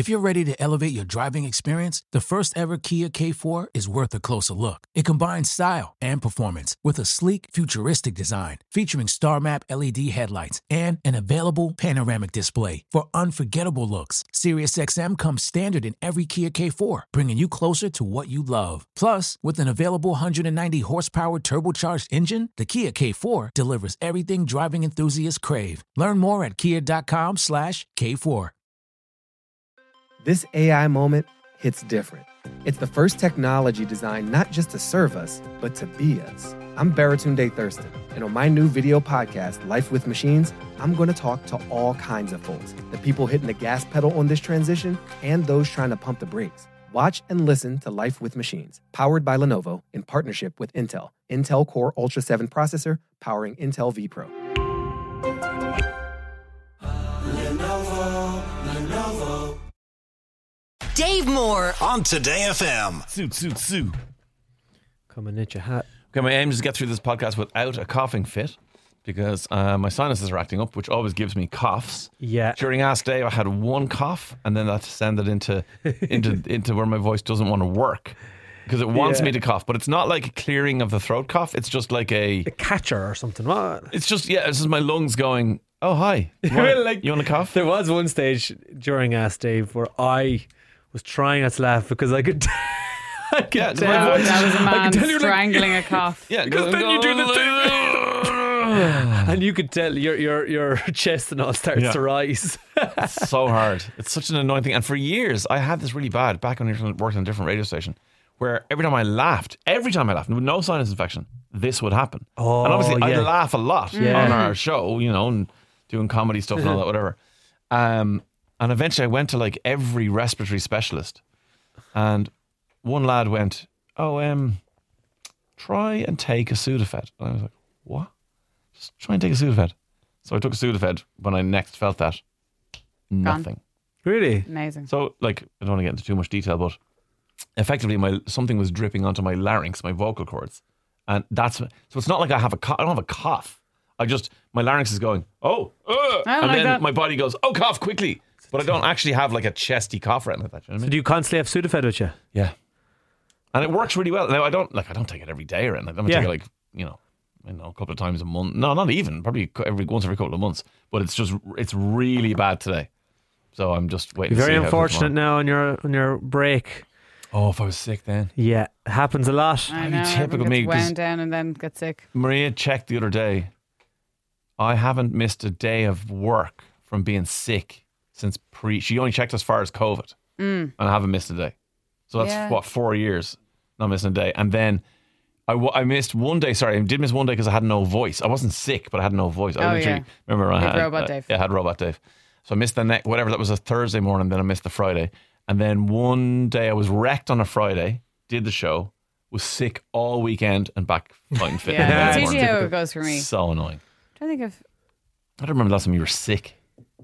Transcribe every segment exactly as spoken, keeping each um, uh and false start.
If you're ready to elevate your driving experience, the first ever Kia K four is worth a closer look. It combines style and performance with a sleek, futuristic design featuring Star Map L E D headlights and an available panoramic display for unforgettable looks. SiriusXM comes standard in every Kia K four, bringing you closer to what you love. Plus, with an available one hundred ninety horsepower turbocharged engine, the Kia K four delivers everything driving enthusiasts crave. Learn more at kia.com slash K4. This A I moment hits different. It's the first technology designed not just to serve us, but to be us. I'm Baratunde Thurston, and on my new video podcast, Life with Machines, I'm going to talk to all kinds of folks, the people hitting the gas pedal on this transition and those trying to pump the brakes. Watch and listen to Life with Machines, powered by Lenovo in partnership with Intel. Intel Core Ultra seven processor, powering Intel V Pro. Lenovo, Lenovo. Dave Moore on Today F M. Sue, sue, sue. Come and knit your hat. Okay, my aim is to get through this podcast without a coughing fit because uh, my sinuses are acting up, which always gives me coughs. Yeah. During Ask Dave, I had one cough, and then that descended into into into where my voice doesn't want to work because it wants Yeah. me to cough, but it's not like a clearing of the throat cough. It's just like a A catcher or something. What? It's just yeah. It's just my lungs going. Oh hi. You want, Like, you want to cough? There was one stage during Ask Dave where I was trying not to laugh because I could. I could Yeah, tell. my voice- That was a I man could tell you're like- strangling a cough. Yeah, Because then you do this thing. And you could tell your your your chest and all starts Yeah. to rise. It's so hard. It's such an annoying thing. And for years, I had this really bad back when I worked on a different radio station, where every time I laughed, every time I laughed, with no sinus infection, this would happen. Oh, and obviously, yeah. I'd laugh a lot Yeah. on our show, you know, and doing comedy stuff and all that, whatever. Um, and eventually, I went to like every respiratory specialist, and one lad went, "Oh, um, try and take a Sudafed." And I was like, "What? Just try and take a Sudafed." So I took a Sudafed. When I next felt that, nothing. Really? Amazing. So, like, I don't want to get into too much detail, but effectively, my something was dripping onto my larynx, my vocal cords, and that's so. It's not like I have a cough. I don't have a cough. I just my larynx is going, oh, uh, I don't and like then that. my body goes, oh, cough quickly. But I don't actually have like a chesty cough or anything like that. You know what I mean? Do you constantly have Sudafed with you? Yeah, and it works really well. Now I don't like I don't take it every day or anything. I'm gonna Yeah. take it like you know, I know a couple of times a month. No, not even probably every once every couple of months. But it's just it's really bad today. So I'm just waiting. You're to very see how it goes unfortunate tomorrow. now on your on your break. Oh, if I was sick then. Yeah, it happens a lot. I How know. typical everyone me, gets 'cause- wound down and then get sick. Maria checked the other day. I haven't missed a day of work from being sick since pre. She only checked as far as COVID, Mm. and I haven't missed a day. So that's Yeah. what four years not missing a day, and then I, w- I missed one day. Sorry, I did miss one day because I had no voice. I wasn't sick, but I had no voice. I Oh, literally yeah. remember I Big had Robot uh, Dave. Yeah, I had Robot Dave. So I missed the next whatever that was a Thursday morning. Then I missed the Friday, and then one day I was wrecked on a Friday. Did the show, was sick all weekend, and back fine fit. Yeah, on that's Monday usually morning. how it goes for me. So annoying. I'm trying to think of I don't remember the last time you were sick.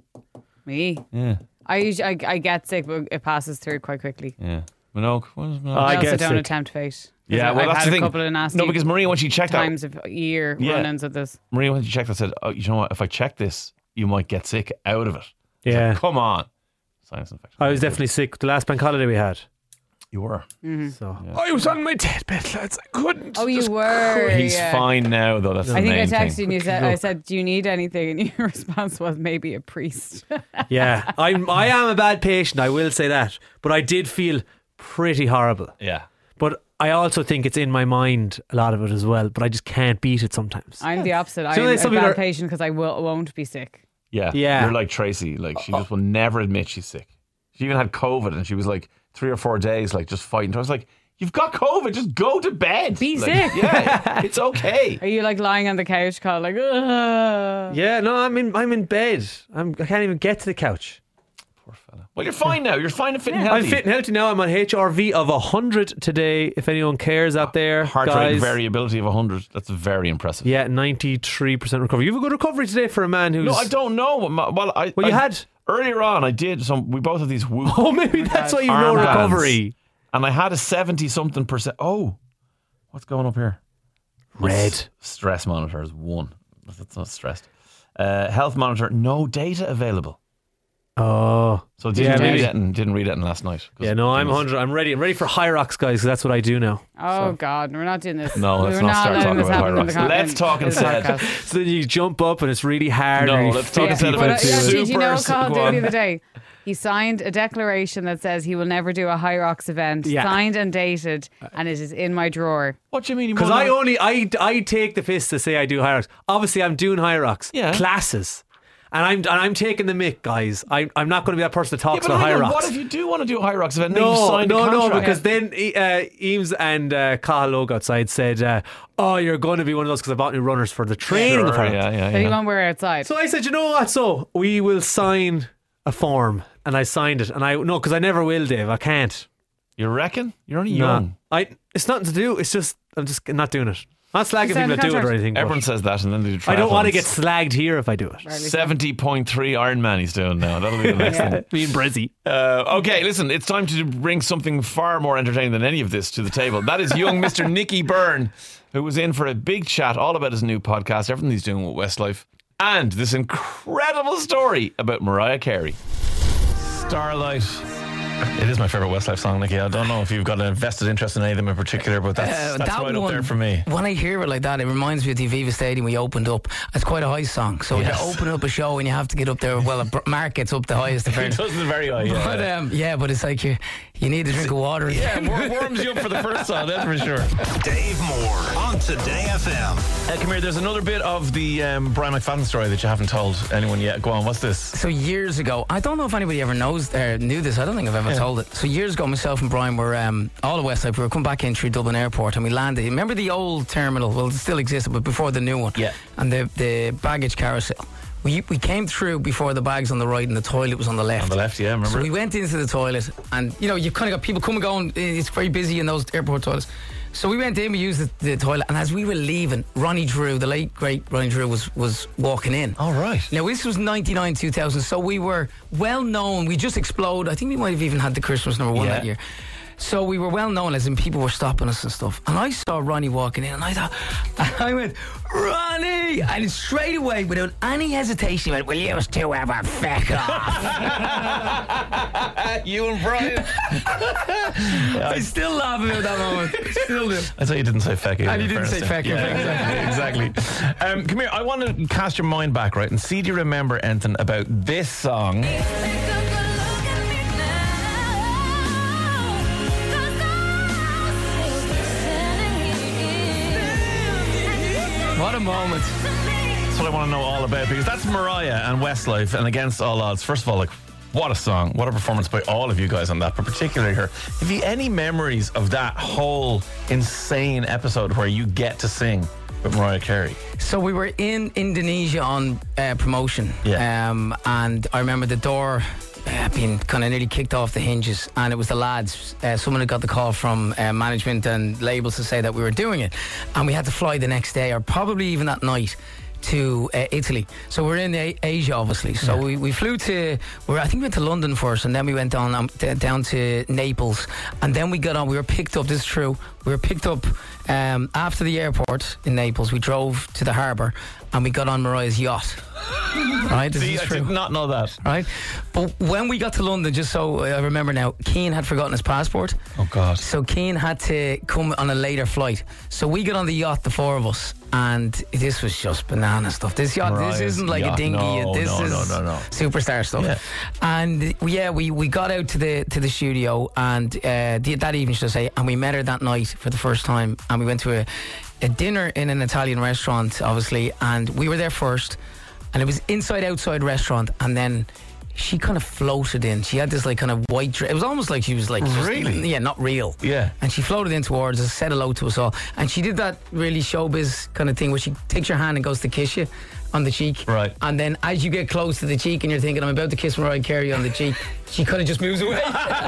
me. Yeah, I usually I, I get sick, but it passes through quite quickly. yeah. Minogue, what is Minogue? I I, also get don't sick. attempt fate. 'Cause Yeah, well, I've that's had the a thing. couple of nasty No, because Maria, when she checked out, times of year Yeah. run-ins of this. Maria, when she checked, I said, "Oh, you know what? If I check this, you might get sick out of it." I was Yeah. like, come on, sinus infection. I was definitely sick the last bank holiday we had. You were. So I was on my deathbed, lads. I couldn't. Oh, you were. He's yeah. fine now, though. That's I the think I main texted thing. you and you said, I said, do you need anything? And your response was maybe a priest. Yeah, I'm. I am a bad patient. I will say that, but I did feel pretty horrible. Yeah. But I also think it's in my mind a lot of it as well. But I just can't beat it sometimes. I'm the opposite. So I'm there's a some bad people are- patient because I will, won't be sick. Yeah. Yeah. You're like Tracy. Like, she just will never admit she's sick. She even had COVID and she was like three or four days, like, just fighting. I was like, you've got COVID. Just go to bed. Be Like, sick. Yeah. It's okay. Are you like lying on the couch, called like, ugh? Yeah, no, I'm in. I'm in bed. I'm. I can't even get to the couch. Poor fella. Well, you're fine now. You're fine and fit and I'm healthy. fit and healthy now. I'm on H R V of one hundred today. If anyone cares out there, Heart guys. rate variability of one hundred. That's very impressive. Yeah, ninety-three percent recovery. You have a good recovery today for a man who's. No, I don't know. Well, I, Well, you I- had. Earlier on, I did some. We both have these whoop. Oh, maybe that's why you know armbands. recovery. And I had a seventy something percent. Oh, what's going up here? Red. S- Stress monitor is one. That's not stressed. Uh, health monitor, no data available. Oh, So didn't Yeah, read maybe- it and didn't read it in last night. 'Cause yeah. No, I'm it was- one hundred. I'm ready. I'm ready for High Rocks, guys. 'Cause that's what I do now. Oh God, we're not doing this. No, let's We're not start letting talking this about happen High in the Rocks. con- Let's in talk this instead. podcast. So then you jump up and it's really hard. No, and you let's talk flip instead people of But, it. uh, yeah, into- did you know what Super- Cahill go did on. the other day? He signed a declaration that says he will never do a High Rocks event. Yeah. Signed and dated, and it is in my drawer. What do you mean? you Because won't I know? only I I take the piss to say I do High Rocks. Obviously, I'm doing High Rocks. Yeah. Classes. And I'm and I'm taking the mick, guys. I, I'm not going to be that person that Yeah, talks but about hang High on, Rocks. what if you do want to do a High Rocks event? and then you No, signed a no, no, contract? because then uh, Eames and uh, Cahill Logue outside said, uh, "Oh, you're going to be one of those because I bought new runners for the training Sure, of High Rocks." yeah, yeah, That he yeah. won't wear outside. So I said, "You know what? So we will sign a form," and I signed it. And I no, because I never will, Dave. I can't. You reckon? You're only Nah. young. I. It's nothing to do. It's just I'm just not doing it. I'm not slagging You signed people that the do it or contract. anything. but Everyone says that, and then they do triathlons. I don't want to get slagged here if I do it. Right. seventy point three Ironman he's doing now. That'll be the next thing. Being Brizzy. Uh, okay, listen, it's time to bring something far more entertaining than any of this to the table. That is young Mister Nicky Byrne, who was in for a big chat all about his new podcast, everything he's doing with Westlife, and this incredible story about Mariah Carey. Starlight. It is my favourite Westlife song, Nicky. I don't know if you've got a vested interest in any of them in particular, but that's, Uh, that's that right up one, there for me. When I hear it like that, it reminds me of the Aviva Stadium we opened up. It's quite a high song. So Yes. you open up a show and you have to get up there. Well, a Mark gets up the highest. In It fairness. does it very high, yeah. But um, yeah, but it's like you you need a drink of water. yeah, war- warms you up for the first song, that's for sure. Dave Moore on Today F M. Uh, come here, there's another bit of the um, Brian McFadden story that you haven't told anyone yet. Go on, what's this? So years ago, I don't know if anybody ever knows uh, knew this. I don't think I've ever Yeah. told it. So years ago, myself and Brian were um, all at Westlife. We were coming back in through Dublin Airport, and we landed. Remember the old terminal? Well, it still existed, but before the new one. Yeah. And the the baggage carousel. We we came through before the bags on the right, and the toilet was on the left. On the left, yeah, remember So it? we went into the toilet, and you know, you've kind of got people coming going. It's very busy in those airport toilets. So we went in, we used the, the toilet, and as we were leaving, Ronnie Drew, the late great Ronnie Drew, was was walking in. All right. Now this was ninety-nine, two thousand, so we were well known. We just exploded. I think we might have even had the Christmas number one Yeah. that year. So we were well known, as in people were stopping us and stuff. And I saw Ronnie walking in, and I thought, and I went, Ronnie! And straight away, without any hesitation, he went, "Will you two ever feck off?" You and Brian. I still laugh about that moment. Still do. I thought you didn't say feck. And you didn't say feck, Yeah, yeah. exactly. exactly. Um, come here. I want to cast your mind back, right, and see do you remember anything about this song? What a moment. That's what I want to know all about, because that's Mariah and Westlife and Against All Odds. First of all, like, what a song. What a performance by all of you guys on that, but particularly her. Have you any memories of that whole insane episode where you get to sing with Mariah Carey? So we were in Indonesia on uh, promotion, Yeah. um, and I remember the door uh, being kind of nearly kicked off the hinges, and it was the lads. Uh, someone had got the call from uh, management and labels to say that we were doing it, and we had to fly the next day, or probably even that night, to uh, Italy. So we're in A- Asia, obviously. So Yeah. we, we flew to, we I think we went to London first, and then we went on um, d- down to Naples, and then we got on. We were picked up. This is true. We were picked up um, after the airport in Naples. We drove to the harbour, and we got on Mariah's yacht. Right, this See, is I true. did not know that. Right, but when we got to London, just so I remember now, Keane had forgotten his passport. Oh, God. So Keane had to come on a later flight. So we got on the yacht, the four of us, and this was just banana stuff. This yacht, Mariah's this isn't like yacht. a dinghy. No, this no, is no, no, no. superstar stuff. Yeah. And yeah, we, we got out to the to the studio, and uh, the, that evening, should I say, and we met her that night for the first time, and we went to a, a dinner in an Italian restaurant, obviously, and we were there first, and it was inside outside restaurant, and then she kind of floated in. She had this like kind of white dress. It was almost like she was like just- Really? yeah, not real. Yeah. And she floated in towards us, said hello to us all, and she did that really showbiz kind of thing where she takes your hand and goes to kiss you on the cheek. Right. And then as you get close to the cheek and you're thinking, I'm about to kiss Mariah Carey on the cheek, she kind of just moves away.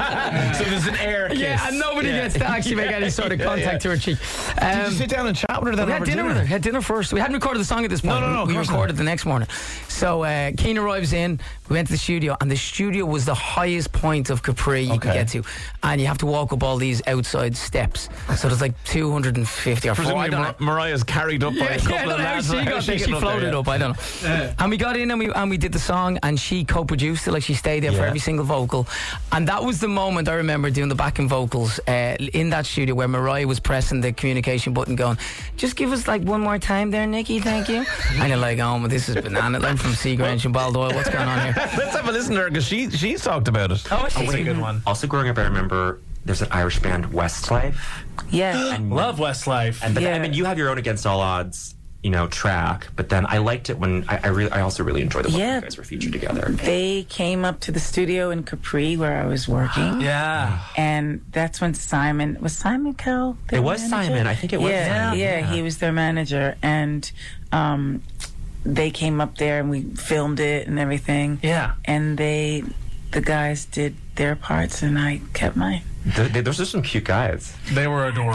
So there's an air kiss. Yeah, and nobody Yeah. gets to actually make any sort of Yeah, contact yeah. to her cheek. Did Um, you sit down and chat with her then? we had over dinner with her. Had dinner first. We hadn't recorded the song at this point. No, no, no, of We course recorded not. the next morning. So uh, Keane arrives in. We went to the studio, and the studio was the highest point of Capri you Okay. can get to, and you have to walk up all these outside steps. So there's like two hundred fifty or four. I Presumably don't Mar- know. Mariah's carried up by Yeah, a couple yeah, I of don't know how lads. she How's got there. She getting up there, floated yeah? up. I don't know. And we got in and we and we did the song, and she co-produced it. Like, she stayed there for Yeah. every single vocal, and that was the moment I remember doing the backing vocals uh, in that studio where Mariah was pressing the communication button, going, "Just give us like one more time there, Nikki, thank you." And you're like, "Oh, this is banana." I'm from Seagrange and Baldoyle. What's going on here? Let's have a listen to her because she she's talked about it. Oh, That's a good one. Also, growing up, I remember there's an Irish band, Westlife. Yeah. And Love Westlife. And but Yeah. I mean, you have your own Against All Odds, you know, track. But then I liked it when I, I really, I also really enjoyed the one Yeah. you guys were featured together. They came up to the studio in Capri where I was working. Yeah. And that's when Simon, was Simon Cowell? their It was manager? Simon. I think it was yeah, Simon. Yeah, Yeah. he was their manager. And um, they came up there and we filmed it and everything. Yeah. And they, the guys did their parts and I kept mine. Th- th- those are some cute guys. They were adorable.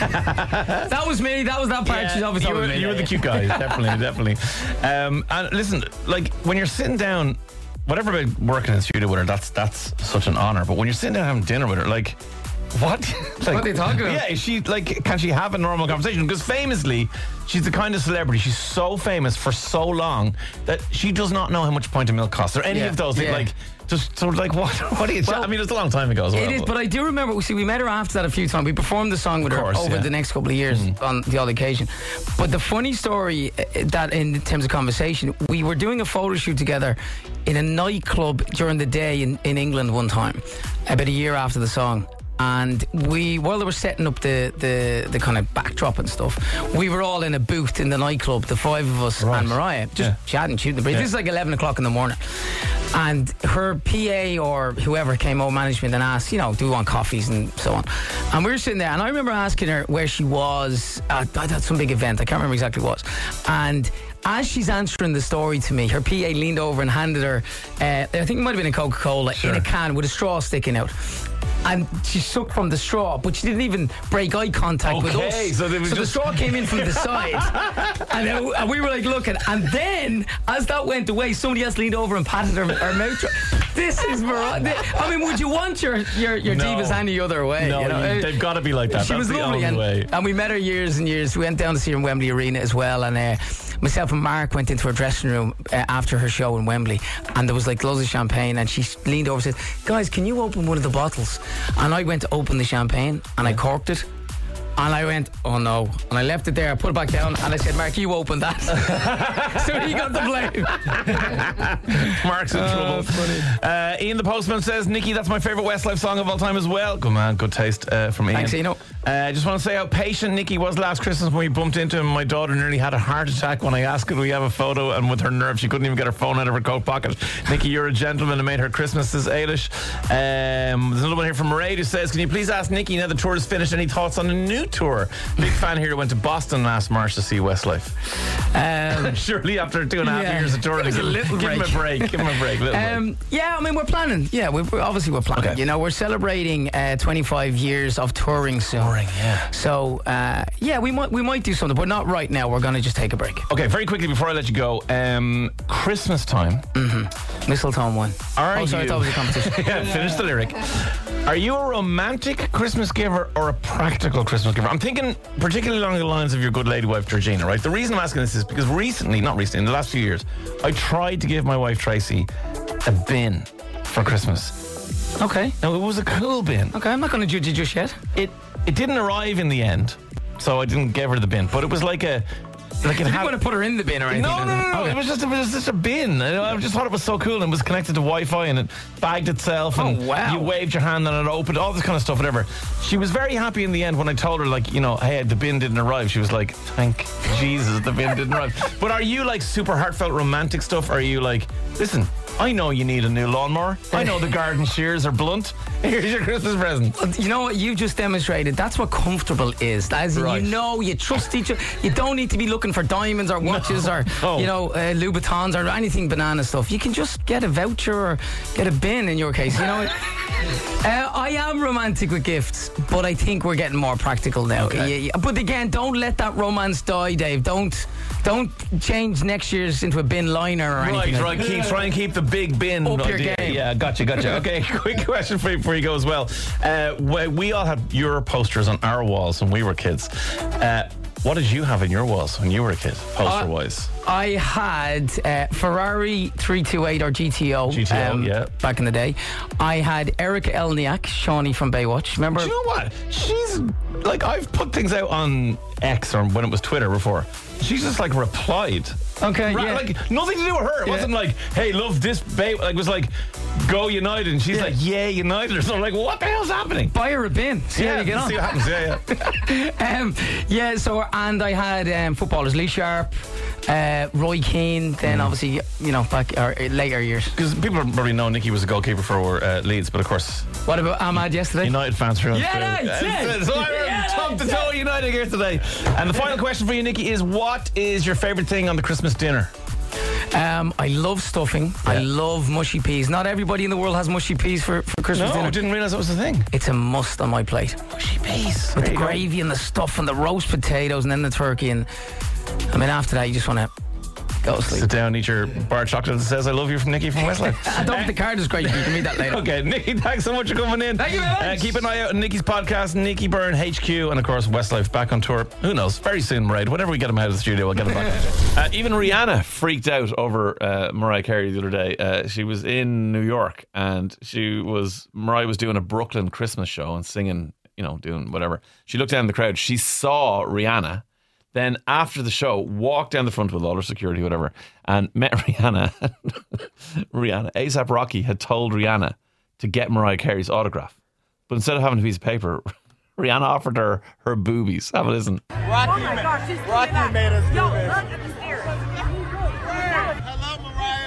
That was me. That was that part. She's obviously you were, you were the cute guys, definitely, definitely. Um, and listen, like when you're sitting down, whatever about working in the studio with her, that's that's such an honor. But when you're sitting down having dinner with her, like, what? like, What are they talking about? Yeah, is she like, can she have a normal conversation? Because famously, she's the kind of celebrity. She's so famous for so long that she does not know how much a pint of milk costs or any Yeah, of those things. yeah. Like, just sort of like, what? What are you? Well, I mean, it's a long time ago as well. It is, but I do remember. See, we met her after that a few times. We performed the song with Of course, her over yeah. the next couple of years on the odd occasion. But the funny story uh, that, in terms of conversation, we were doing a photo shoot together in a nightclub during the day in, in England one time, about a year after the song. And we, while they were setting up the, the, the kind of backdrop and stuff, we were all in a booth in the nightclub, the five of us Right. and Mariah, just Yeah. chatting, shooting the breeze. Yeah. This is like eleven o'clock in the morning. And her P A or whoever came over management and asked, you know, do we want coffees and so on. And we were sitting there, and I remember asking her where she was at, at some big event. I can't remember exactly what it was. And as she's answering the story to me, her P A leaned over and handed her, uh, I think it might have been a Coca-Cola in a can with a straw sticking out. And she sucked from the straw, but she didn't even break eye contact with Okay, us. so they were the just- straw came in from the side, and, uh, and we were like looking. And then, as that went away, somebody else leaned over and patted her, her mouth. This is Mariah. I mean, would you want your your, your No. divas any other way? No, you know? you- they've got to be like that. She That's was the lovely, only and, way. and we met her years and years. We went down to see her in Wembley Arena as well, and uh, myself and Mark went into her dressing room uh, after her show in Wembley, and there was like loads of champagne, and she leaned over and said, "Guys, can you open one of the bottles?" And I went to open the champagne, and I corked it. And I went, oh no. And I left it there, I put it back down, and I said, "Mark, you open that." So he got the blame. Mark's in trouble. Uh, Ian the Postman says, "Nikki, that's my favourite Westlife song of all time as well." Good man, good taste uh, from Ian. Thanks, Ian. Uh, I just want to say how patient Nikki was last Christmas when we bumped into him. My daughter nearly had a heart attack when I asked could we have a photo, and with her nerve, she couldn't even get her phone out of her coat pocket. Nikki, you're a gentleman and made her Christmas, says Ailish. Um, there's another one here from Mairead who says, "Can you please ask Nikki, now the tour is finished, any thoughts on a new tour?" Big fan here who went to Boston last March to see Westlife. Um, Surely after two and a half Yeah. years of touring, Give us a give, little give him a break. break. Give him a break. Little break. Um, yeah, I mean, we're planning. Yeah, we we're, obviously we're planning. Okay. You know, we're celebrating uh, twenty-five years of touring soon. Touring, yeah. So, uh, yeah, we might we might do something, but not right now. We're going to just take a break. Okay, very quickly before I let you go, um, Christmas time. Mistletoe one. Are oh, sorry, you- I thought it was a competition. Yeah, finish the lyric. Are you a romantic Christmas giver or a practical Christmas giver? I'm thinking particularly along the lines of your good lady wife Georgina, right? The reason I'm asking this is because recently, not recently, in the last few years, I tried to give my wife Tracy a bin for Christmas. Okay. Now, it was a cool bin. Okay, I'm not going to judge you just yet. It it didn't arrive in the end, so I didn't give her the bin, but it was like a... Like it You had, want to put her in the bin or anything? No, no, no, no. Okay. It was just it was just a bin. I I just thought it was so cool, and it was connected to Wi-Fi, and it bagged itself, and Oh, wow. you waved your hand and it opened, all this kind of stuff, whatever. She was very happy in the end when I told her, like, you know, hey, the bin didn't arrive. She was like, thank Jesus the bin didn't arrive. But are you like super heartfelt romantic stuff? Or are you like, listen, I know you need a new lawnmower. I know the garden shears are blunt. Here's your Christmas present. You know what you just demonstrated? That's what comfortable is. As in, Right. you know, you trust each other. You don't need to be looking for diamonds or watches or No. you know uh, Louboutins or anything banana stuff. You can just get a voucher or get a bin in your case. You know, uh, I am romantic with gifts, but I think we're getting more practical now. Okay. Yeah, yeah. But again, don't let that romance die, Dave. Don't don't change next year's into a bin liner or Right, anything. right. Keep, try and keep the big bin Up your idea. game. Yeah, gotcha, gotcha. Okay, quick question for you before you go as well. Uh, we, we all had your posters on our walls when we were kids. Uh, what did you have in your walls when you were a kid, poster-wise? I had uh, Ferrari three twenty-eight or G T O. G T O, yeah. Back in the day. I had Erica Elniak, Shawnee from Baywatch. Remember? Do you know what? She's like, I've put things out on X or when it was Twitter before. She's just like replied. Okay, Ra- yeah. Like nothing to do with her. It Yeah. wasn't like, hey, love this babe. Like, it was like, go United. And she's Yeah. like, yeah, United. Or something. Like, what the hell's happening? Buy her a bin. See yeah, how you get on. see what happens. Yeah, yeah. um, yeah, so, and I had um, footballers Lee Sharp, uh, Roy Keane, then obviously, you know, back or uh, later years. Because people probably know Nicky was a goalkeeper for uh, Leeds, but of course, What about Ahmad yesterday? United fans are on Yeah, through. that's it. So I'm Yeah, top to that's toe United here today. And the final question for you, Nicky, is what is your favourite thing on the Christmas dinner? Um, I love stuffing. I love mushy peas. Not everybody in the world has mushy peas for, for Christmas No, dinner. I didn't realise that was the thing. It's a must on my plate. Mushy peas. With the gravy and the stuff and the roast potatoes and then the turkey. And I mean, after that, you just want to go to sleep. Sit down, eat your bar of chocolate that says I love you from Nicky from Westlife. I don't think the card is great. You can read that later. Okay, Nicky, thanks so much for coming in. Thank you very much. Uh, keep an eye out on Nicky's podcast, Nicky Byrne H Q, and of course Westlife back on tour. Who knows? Very soon, Mairead. Whenever we get him out of the studio, we'll get him back. uh, even Rihanna freaked out over uh, Mariah Carey the other day. Uh, she was in New York, and she was Mariah was doing a Brooklyn Christmas show and singing, you know, doing whatever. She looked down in the crowd. She saw Rihanna. Then after the show, walked down the front with all her security, whatever, and met Rihanna. Rihanna, ASAP Rocky had told Rihanna to get Mariah Carey's autograph. But instead of having a piece of paper, Rihanna offered her her boobies. Have a listen. Rocky, oh my gosh, she's Rocky back. Made us do Yo, this. Look at the stairs. Hello,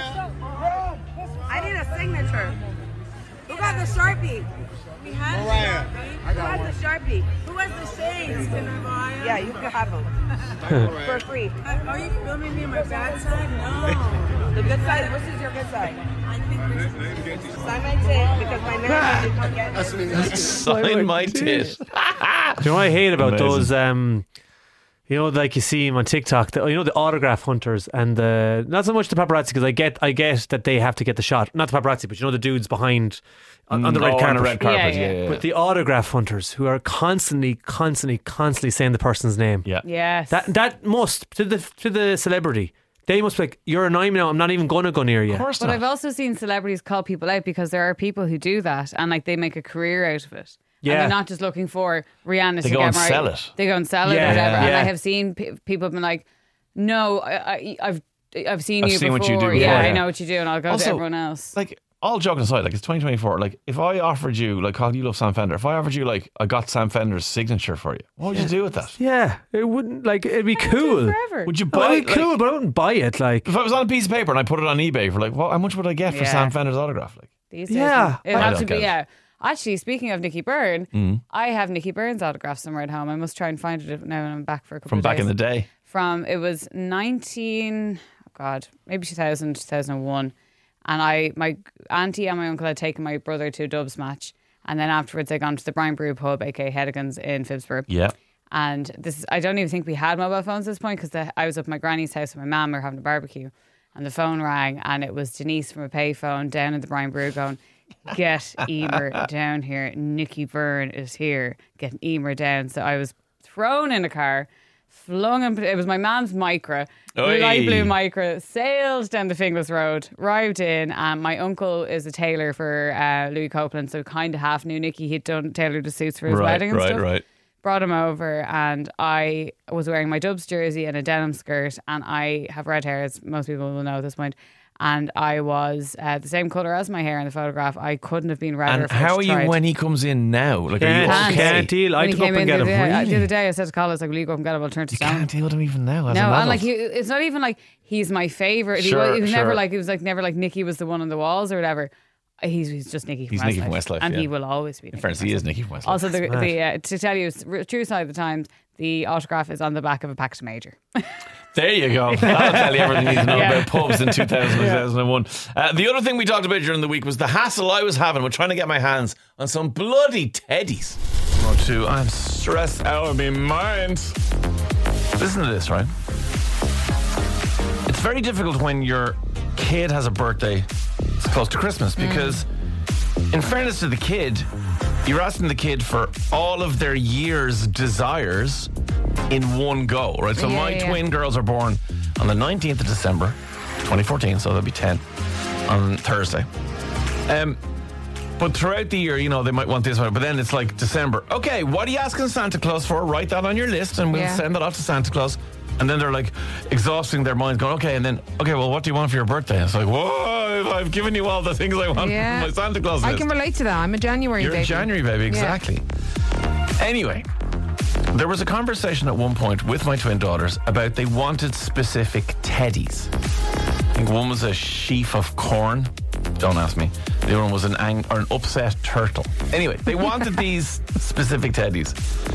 Mariah. I need a signature. Who got the Sharpie? We have Mariah. Who has the Sharpie? Who has the shades? Yeah, you can have them. For free. Are you filming me on my bad side? No. The good side? Which is your good side? I think this is sign my tit because my manager can't get it. Sign my tit. Do you know what I hate about Amazing. those? Um, you know, like you see them on TikTok. The, you know, the autograph hunters and the not so much the paparazzi because I get, I get that they have to get the shot. Not the paparazzi, but you know the dudes behind on, on the Mm, red oh, carpet. on the red carpet, Yeah, yeah, yeah. yeah, yeah. But the autograph hunters who are constantly, constantly, constantly saying the person's name. Yeah. Yes. That that must to the to the celebrity. They must be like, you're annoying me now. I'm not even going to go near you. Of course But not. I've also seen celebrities call people out because there are people who do that and like they make a career out of it. Yeah. And they're not just looking for Rihanna They to go get and married. sell it. They go and sell it Yeah, or whatever. And yeah. I have seen pe- people have been like, no, I, I, I've I've seen I've you seen before. what you do before, yeah, yeah. I know what you do and I'll go Also, to everyone else. Like, all joking aside, like it's twenty twenty-four. Like, if I offered you, like, Colin, you love Sam Fender. If I offered you, like, I got Sam Fender's signature for you, what would you do with that? Yeah, it wouldn't like it'd be cool. Forever. Would you Oh, buy it'd it? be cool, Like, but I wouldn't buy it. Like, if I was on a piece of paper and I put it on eBay for like, what? How much would I get for Yeah. Sam Fender's autograph? Like, These days, Yeah. it I have don't to get be. it. Yeah. Actually, speaking of Nicky Byrne, Mm. I have Nicky Byrne's autograph somewhere at home. I must try and find it now when I'm back for a couple from of back days. in the day. From it was nineteen, oh God, maybe two thousand, two thousand one. And I, my auntie and my uncle had taken my brother to a Dubs match. And then afterwards, they gone to the Brian Brew pub, aka Hedigans in Phibsborough. Yeah. And this is, I don't even think we had mobile phones at this point because I was up at my granny's house with my mum. We were having a barbecue. And the phone rang and it was Denise from a payphone down at the Brian Brew going, get Emer down here. Nicky Byrne is here. Get Emer down. So I was thrown in a car, flung in, it was my mum's Micra, Oi. light blue Micra, sailed down the Finglas Road, arrived in, and my uncle is a tailor for uh, Louis Copeland, so kind of half knew Nicky. He'd done tailored the suits for his Right, wedding and right, stuff. right. Brought him over, and I was wearing my Dubs jersey and a denim skirt, and I have red hair, as most people will know at this point. And I was uh, the same colour as my hair in the photograph. I couldn't have been redder. And if I how are you tried. when he comes in now? Like, are you Can't, okay? can't deal. I When he took up came and in get the him. other, day, I- the Really? other day, I said to Colin, I was like, will you go up and get him? I'll turn to You down. can't deal with him even now. As No, an and adult. like he, it's not even like he's my favorite. He, Sure, was, he was never sure. like it was like never like Nicky was the one on the walls or whatever. He's, he's just Nicky from He's Westlife. Nicky from Westlife, and yeah. he will always be. In Nicky fairness, from he is Westlife. Nicky from Westlife. Also, the, That's the uh, to tell you the true side of the times, the autograph is on the back of a Paxton Major. There you go. That'll tell you everything you need to know Yeah. about pubs in two thousand, two thousand one. Uh, the other thing we talked about during the week was the hassle I was having with trying to get my hands on some bloody teddies. Oh, two. I'm stressed out of my mind. Listen to this, right? It's very difficult when your kid has a birthday it's close to Christmas because, in fairness to the kid, you're asking the kid for all of their year's desires in one go, right? So Yeah, my yeah, yeah. twin girls are born on the nineteenth of December, twenty fourteen, so there'll be ten on Thursday. Um, but throughout the year, you know, they might want this one, but then it's like December. Okay, what are you asking Santa Claus for? Write that on your list and we'll Yeah. send that off to Santa Claus. And then they're like exhausting their minds, going, okay, and then, okay, well, what do you want for your birthday? It's like, whoa, I've given you all the things I want Yeah. from my Santa Claus I list. can relate to that. I'm a January You're baby. a January baby, exactly. Anyway, there was a conversation at one point with my twin daughters about they wanted specific teddies. I think one was a sheaf of corn. Don't ask me. The other one was an ang- or an upset turtle. Anyway, they wanted these specific teddies.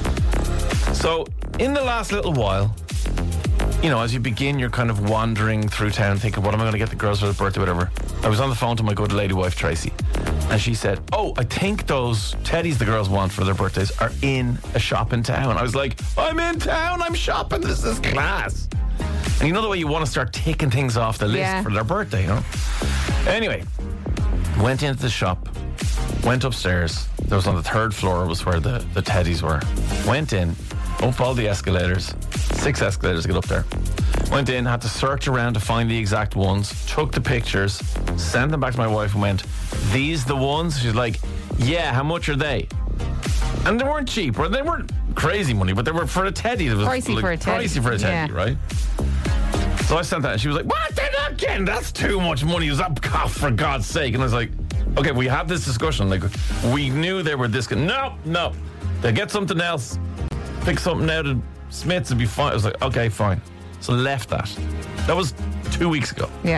So, in the last little while, you know, as you begin, you're kind of wandering through town thinking, what am I going to get the girls for their birthday, whatever. I was on the phone to my good lady wife, Tracy, and she said, oh, I think those teddies the girls want for their birthdays are in a shop in town. I was like, I'm in town, I'm shopping, this is class. And you know the way you want to start taking things off the list Yeah. for their birthday, you know? Anyway, went into the shop, went upstairs. There was on the third floor was where the, the teddies were. Went in, up all the escalators, six escalators to get up there. Went in, had to search around to find the exact ones, took the pictures, sent them back to my wife and went, these the ones? She's like, yeah, how much are they? And they weren't cheap, or they weren't crazy money, but they were for a teddy. It was Pricey like, for a teddy. Pricey for a teddy, Yeah. right? So I sent that and she was like, what? They're not getting, that's too much money. Was that, oh, for God's sake. And I was like, okay, we had this discussion. Like, we knew they were this good. No, no. They'll get something else. Pick something out of Smith's and be fine. I was like, okay, fine. So left that. That was two weeks ago. Yeah.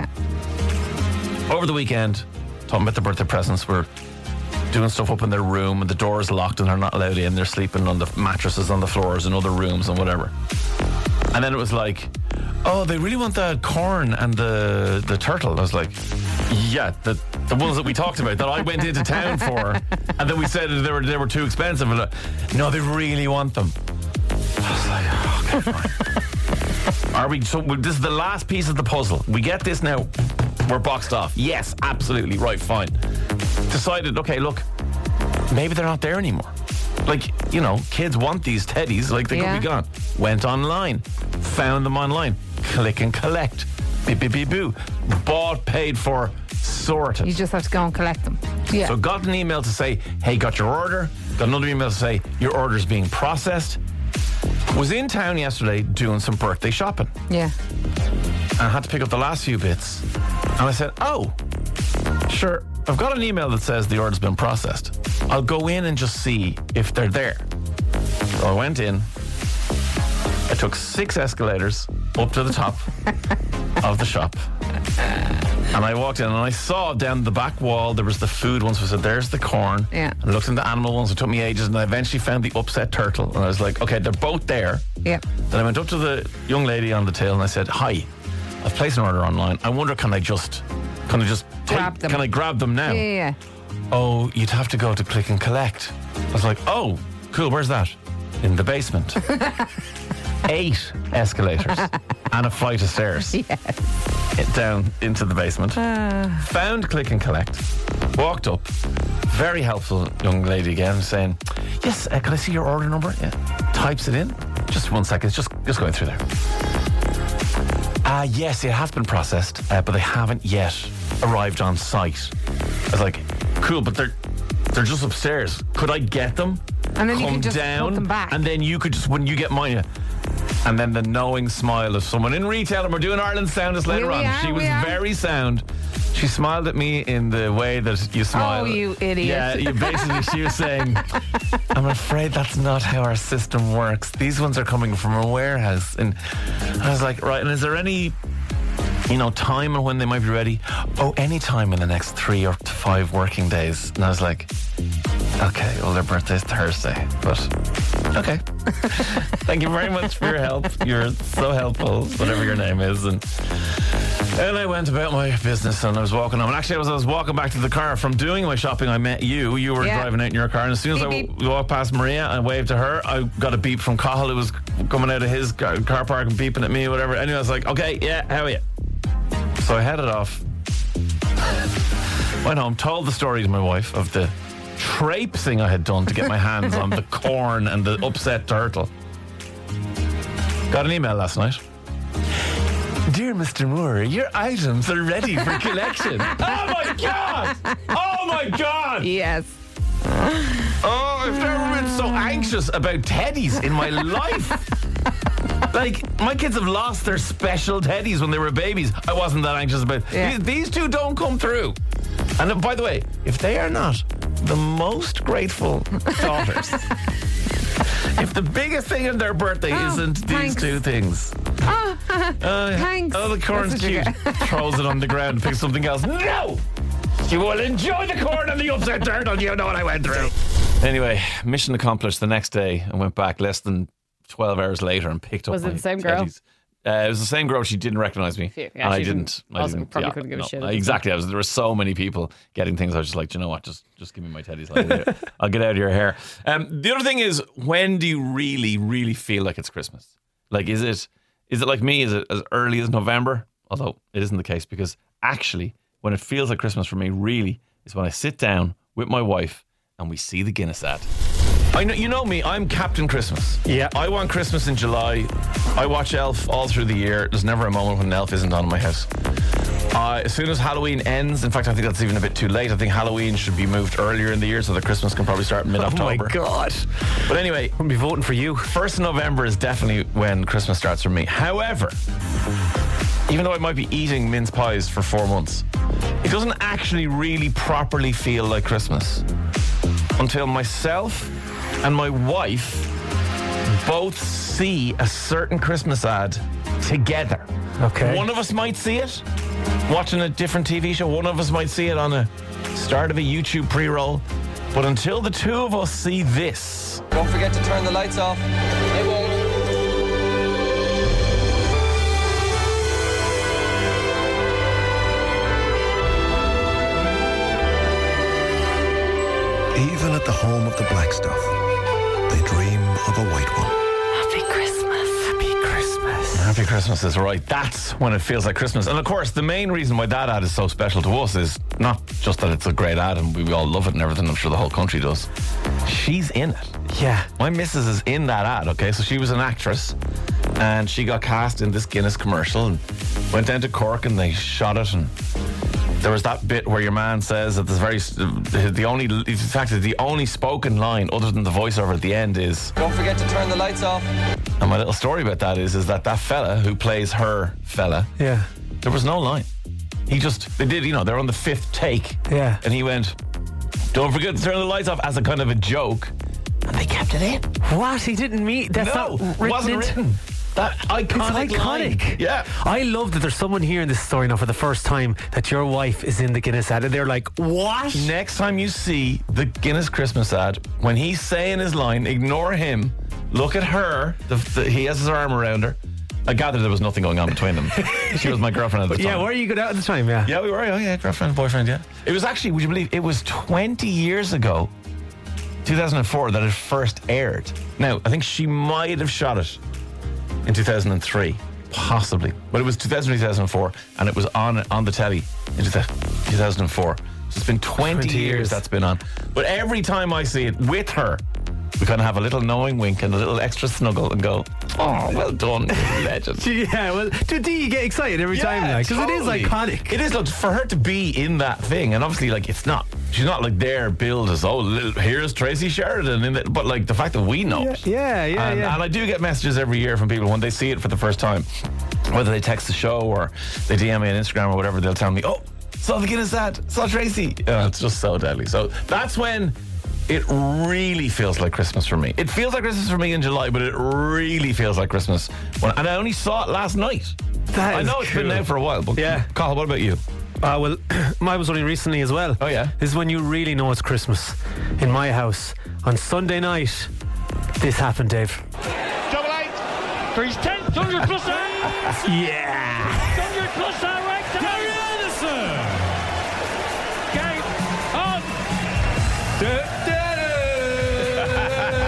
Over the weekend, talking about the birthday presents, we're doing stuff up in their room and the door's locked and they're not allowed in. They're sleeping on the mattresses on the floors in other rooms and whatever. And then it was like, oh, they really want the corn and the the turtle. I was like, yeah, the the ones that we talked about that I went into town for, and then we said they were they were too expensive. And, uh, no, they really want them. I was like, oh, okay, fine. Are we? So this is the last piece of the puzzle. We get this now. We're boxed off. Yes, absolutely. Right, fine. Decided. Okay, look, maybe they're not there anymore. Like, you know, kids want these teddies. Like, they Yeah. could be gone. Went online. Found them online. Click and collect. Beep, beep, beep, boo. Bought, paid for, sorted. You just have to go and collect them. Yeah. So got an email to say, hey, got your order. Got another email to say, your order's being processed. Was in town yesterday doing some birthday shopping. Yeah. And I had to pick up the last few bits. And I said, oh, sure, I've got an email that says the order's been processed. I'll go in and just see if they're there. So I went in. I took six escalators up to the top of the shop. And I walked in and I saw down the back wall there was the food ones. So I said, there's the corn. Yeah. And I looked into the animal ones. It took me ages. And I eventually found the upset turtle. And I was like, okay, they're both there. Yeah. Then I went up to the young lady on the till and I said, hi, I've placed an order online. I wonder, can I just, can I just take, Grab them. Can I grab them now? Yeah, yeah, yeah. Oh, you'd have to go to click and collect. I was like, oh, cool, where's that? In the basement. Eight escalators and a flight of stairs. Yes. It- down into the basement. Found click and collect. Walked up. Very helpful young lady again saying, yes, uh, can I see your order number? Yeah. Types it in. Just one second, just, just going through there. Ah, uh, yes, it has been processed, uh, but they haven't yet arrived on site. I was like, cool, but they're they're just upstairs. Could I get them? And then come you can just down, put them back. and then you could just, when you get mine, and then the knowing smile of someone in retail, and we're doing Ireland's soundest later Here we on. are, She was we are. very sound. She smiled at me in the way that you smile. Oh, you idiot. Yeah, you basically, she was saying, I'm afraid that's not how our system works. These ones are coming from a warehouse. And I was like, right, and is there any, you know, time and when they might be ready? Oh, any time in the next three or to five working days. And I was like, okay, well, their birthday's Thursday, but okay. Thank you very much for your help. You're so helpful, whatever your name is. And and I went about my business and I was walking home. And actually, as I was walking back to the car from doing my shopping, I met you. You were Yeah. driving out in your car. And as soon as Beep, I beep. w- walked past Maria, I waved to her. I got a beep from Cahill, who was coming out of his car, car park and beeping at me, whatever. Anyway, I was like, okay, yeah, how are you? So I headed off. Went home, told the story to my wife of the traipsing I had done to get my hands on the corn and the upset turtle. Got an email last night. Dear Mister Moore, your items are ready for collection. Oh my God! Oh my God! Yes. Oh, I've never been so anxious about teddies in my life. Like, my kids have lost their special teddies when they were babies. I wasn't that anxious about Yeah. these, these two don't come through. And uh, by the way, if they are not the most grateful daughters, if the biggest thing on their birthday Oh, isn't these thanks. two things. Oh, Uh, thanks. Oh, the corn's That's what you cute. Throws it on the ground and picks something else. No! You will enjoy the corn and the upside turtle. You know what I went through. Anyway, mission accomplished the next day. I went back less than twelve hours later and picked up Was it my the same girl? teddies. Uh, it was the same girl. She didn't recognize me. Phew, yeah, and I she didn't. I also didn't, probably yeah, couldn't give a no, shit. uh, Exactly. I was, there were so many people getting things. I was just like, do you know what? Just just give me my teddies. I'll get, I'll get out of your hair. Um, the other thing is, when do you really, really feel like it's Christmas? Like, is it is it like me? Is it as early as November? Although it isn't the case, because actually, when it feels like Christmas for me, really, is when I sit down with my wife and we see the Guinness ad. I know, you know me, I'm Captain Christmas. Yeah. I want Christmas in July. I watch Elf all through the year. There's never a moment when Elf isn't on in my house. Uh, as soon as Halloween ends, in fact, I think that's even a bit too late. I think Halloween should be moved earlier in the year so that Christmas can probably start in mid-October. Oh my God. But anyway, I'll be voting for you. first of November is definitely when Christmas starts for me. However, even though I might be eating mince pies for four months, it doesn't actually really properly feel like Christmas until myself and my wife both see a certain Christmas ad together. Okay. One of us might see it watching a different T V show. One of us might see it on a start of a YouTube pre-roll. But until the two of us see this, Don't forget to turn the lights off. It won't. Even at the home of the black stuff, they dream of a white one. Happy Christmas. Happy Christmas. Happy Christmas is right. That's when it feels like Christmas. And of course, the main reason why that ad is so special to us is not just that it's a great ad and we all love it and everything. I'm sure the whole country does. She's in it. Yeah. My missus is in that ad, okay? So she was an actress and she got cast in this Guinness commercial and went down to Cork and they shot it, and there was that bit where your man says that there's very the only in fact the only spoken line other than the voiceover at the end is Don't forget to turn the lights off. and my little story about that is is that that fella who plays her fella, Yeah. there was no line. He just they did you know they're on the fifth take, Yeah. and he went, don't forget to turn the lights off, as a kind of a joke, and they kept it in. What? He didn't meet. That's No, not it written wasn't into- written. That iconic, It's iconic. line. Yeah. I love that there's someone here in this story now for the first time that your wife is in the Guinness ad, and they're like, what? Next time you see the Guinness Christmas ad, when he's saying his line, ignore him. Look at her. The, the, he has his arm around her. I gathered there was nothing going on between them. She was my girlfriend at the But time. yeah, where are you going out at the time? Yeah. Yeah, we were. Oh, yeah, girlfriend, boyfriend, yeah. It was actually, would you believe, it was twenty years ago, two thousand four, that it first aired. Now, I think she might have shot it in two thousand three, possibly. But it was two thousand, two thousand four, and it was on on the telly in two thousand four. So it's been twenty, twenty years. years that's been on. But every time I see it with her, we kind of have a little knowing wink and a little extra snuggle and go, oh, well done, you legend. Yeah, well, do, do you get excited every time? Like, because it is totally. iconic. It is, look, for her to be in that thing, and obviously, like, it's not, she's not like there billed as, oh, little, here's Tracy Sheridan, in it, but like the fact that we know it. Yeah, yeah, and, yeah. and I do get messages every year from people when they see it for the first time, whether they text the show or they D M me on Instagram or whatever, they'll tell me, oh, saw the Guinness ad, saw Tracy. Oh, it's just so deadly. So that's when it really feels like Christmas for me. It feels like Christmas for me in July, but it really feels like Christmas. When, and I only saw it last night. That I is know it's cool. been out for a while, but Yeah. Carl, what about you? Uh, well, mine was only recently as well. Oh, yeah? This is when you really know it's Christmas. In my house, on Sunday night, this happened, Dave. Double eight for his tenth, one hundred plus eight. Yeah. one hundred plus eight right to Gary Anderson. Game on.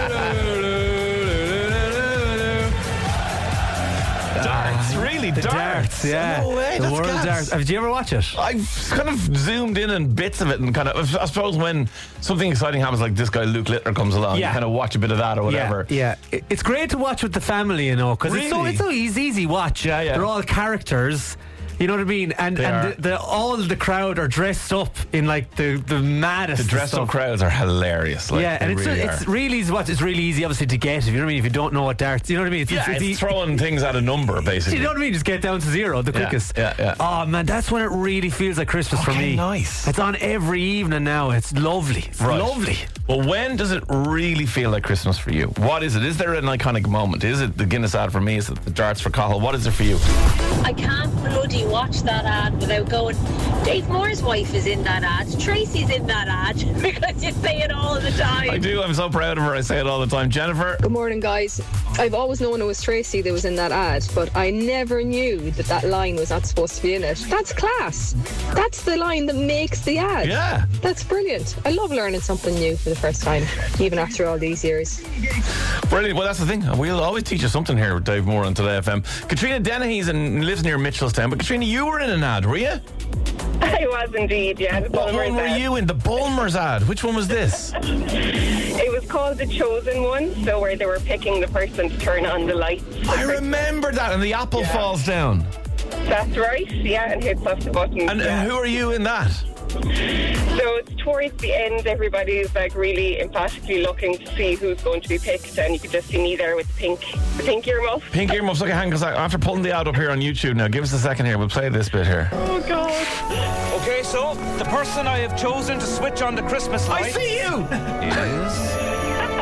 It's really dark. darts. Yeah, No way, the that's world gas. darts. Have you ever watch it? I've kind of zoomed in on bits of it and kind of, I suppose when something exciting happens, like this guy Luke Littler comes along, Yeah. you kind of watch a bit of that or whatever. Yeah, yeah. It- it's great to watch with the family, you know, because it's so Really? it's so easy, easy watch. Yeah, yeah. They're all characters. You know what I mean? And They are. and the, the, all the crowd are dressed up in like the the maddest. The dressed up stuff. crowds are hilarious. Like, yeah, and they it's really it's are. really easy to watch. It's really easy, obviously, to get. If you know what I mean, if you don't know what darts, you know what I mean. It's, Yeah, it's, it's, e- throwing things at a number, basically. You know what I mean? Just get down to zero, the Yeah, quickest. yeah, yeah. Oh man, that's when it really feels like Christmas for Okay, me. nice. It's on every evening now. It's lovely. It's Right. lovely. Well, when does it really feel like Christmas for you? What is it? Is there an iconic moment? Is it the Guinness ad for me? Is it the darts for Cahill? What is it for you? I can't bloody watch that ad without going, Dave Moore's wife is in that ad, Tracy's in that ad, because you say it all the time. I do. I'm so proud of her. I say it all the time. Jennifer? Good morning, guys. I've always known it was Tracy that was in that ad, but I never knew that that line was not supposed to be in it. That's class. That's the line that makes the ad. Yeah. That's brilliant. I love learning something new for the first time, even after all these years. Brilliant. Well, that's the thing. We'll always teach you something here with Dave Moore on Today F M. Katrina Dennehy's and lives near Mitchellstown. But Katrina, you were in an ad, were you? I was indeed, yeah. The What Bulmers one were ad. you in? The Bulmers ad. Which one was this? It was called The Chosen One, so where they were picking the person to turn on the lights. I remember that. And the apple falls down. That's right, yeah, and hits off the button. And yeah. uh, who are you in that? So it's towards the end, everybody's like really emphatically looking to see who's going to be picked, and you could just see me there with the pink, the pink earmuff. Pink earmuffs. Okay, hang on. After pulling the ad up here on YouTube now, give us a second here. We'll play this bit here. Oh God. Okay, so the person I have chosen to switch on the Christmas light. I see you! Is.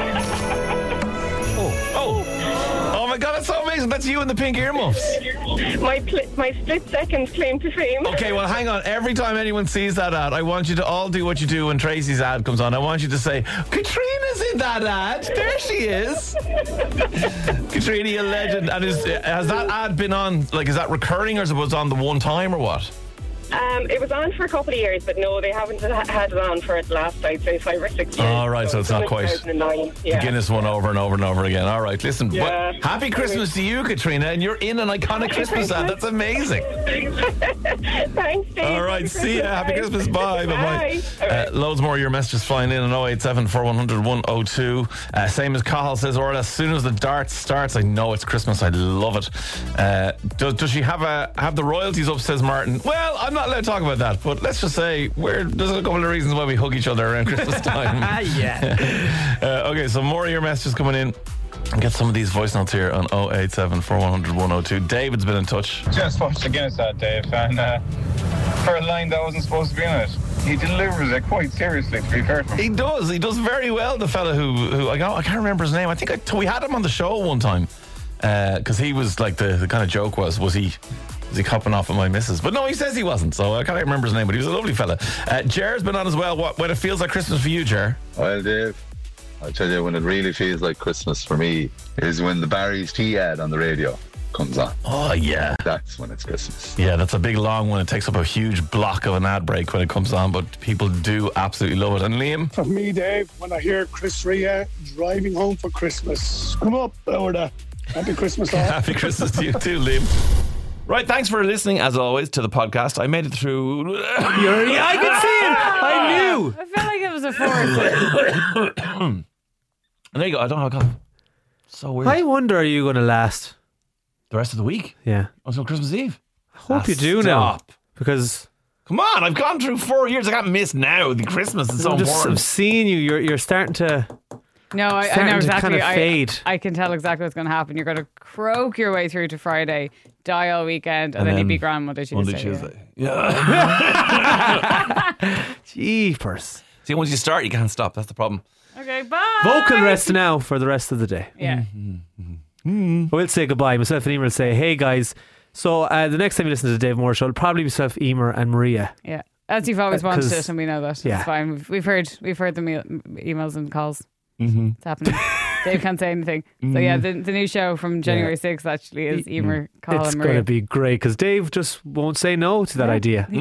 Oh. Oh. Oh my God, that's so amazing. That's you in the pink earmuffs. My pl- my split seconds claim to fame. Okay, well, hang on. Every time anyone sees that ad, I want you to all do what you do when Tracy's ad comes on. I want you to say, Katrina's in that ad. There she is. Katrina, you legend. And is, has that ad been on, like, is that recurring or is it was on the one time or what? Um, it was on for a couple of years, but no, they haven't ha- had it on for the last, I'd say, five or six years. All right, so it's not quite two thousand nine, yeah. the Guinness one over and over and over again. All right, listen. Yeah. What, happy Christmas to you, Katrina, and you're in an iconic Christmas ad. That's amazing. Thanks, Dave. All right, Happy see ya. Christmas. Happy Christmas. Bye. Bye. Bye. Uh, loads more of your messages flying in on oh eight seven, four one hundred, one oh two. Uh, same as Cahill says, or as soon as the darts starts, I know it's Christmas. I love it. Uh, does, does she have a have the royalties up, says Martin? Well, I'm not allowed to talk about that, but let's just say we're, there's a couple of reasons why we hug each other around Christmas time. Yeah. uh, okay, so more of your messages coming in. And get some of these voice notes here on oh eight seven, four one hundred, one oh two. David's been in touch. Just watched the Guinness ad, Dave, and uh, for a line that wasn't supposed to be in it, he delivers it quite seriously, to be fair to him. He does. He does very well, the fella who, who I, can't, I can't remember his name. I think I, we had him on the show one time because uh, he was like, the, the kind of joke was, was he... Was he copping off at my missus? But no, he says he wasn't, so I can't remember his name, but he was a lovely fella. Uh, Jer's been on as well. What, when it feels like Christmas for you, Jer? Well, Dave, I tell you, when it really feels like Christmas for me is when the Barry's tea ad on the radio comes on. Oh, yeah. That's when it's Christmas. Yeah, that's a big long one. It takes up a huge block of an ad break when it comes on, but people do absolutely love it. And Liam? For me, Dave, when I hear Chris Rea driving home for Christmas, come up, over there. Happy Christmas, all. Happy Christmas to you too, Liam. Right, thanks for listening, as always, to the podcast. I made it through... You're, yeah, I could see it. I knew. I feel like it was a force. And there you go. I don't know how I got it. So weird. I wonder, are you going to last the rest of the week? Yeah. Until Christmas Eve. I hope Ah, you do stop. now. Because... Come on, I've gone through four years. I can't miss now. The Christmas is so I'm just important. I'm seeing you. You're, you're starting to... No, I, I starting know to exactly. kind of I, fade. I can tell exactly what's going to happen. You're going to croak your way through to Friday, die all weekend, and, And then, then you'd be grand Monday, Tuesday. Monday, Tuesday. Yeah. Jeepers. See, once you start, you can't stop. That's the problem. Okay, bye. Vocal rest now for the rest of the day. Yeah. We'll say goodbye. Myself and Emer will say, hey guys. So uh, the next time you listen to the Dave Moore Show, it'll probably be myself, Emer, and Maria. Yeah. As you've always Uh, wanted 'cause- it, and we know that. yeah. It's fine. We've, we've heard we've heard the me- emails and calls. Mm-hmm. It's happening. Dave can't say anything. So yeah, the, the new show from January sixth actually is Emer, Colin, It's Maria. going to be great because Dave just won't say no to that idea. He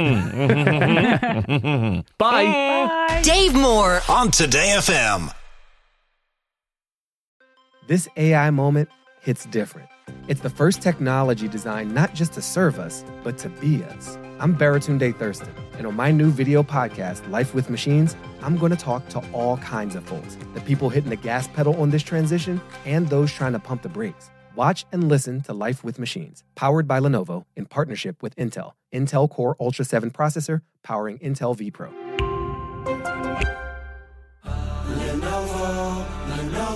couldn't. Bye. Bye. Dave Moore on Today F M. This A I moment hits different. It's the first technology designed not just to serve us, but to be us. I'm Baratunde Thurston, and on my new video podcast, Life with Machines, I'm going to talk to all kinds of folks, the people hitting the gas pedal on this transition and those trying to pump the brakes. Watch and listen to Life with Machines, powered by Lenovo in partnership with Intel. Intel Core Ultra seven processor, powering Intel V Pro. Lenovo, Lenovo.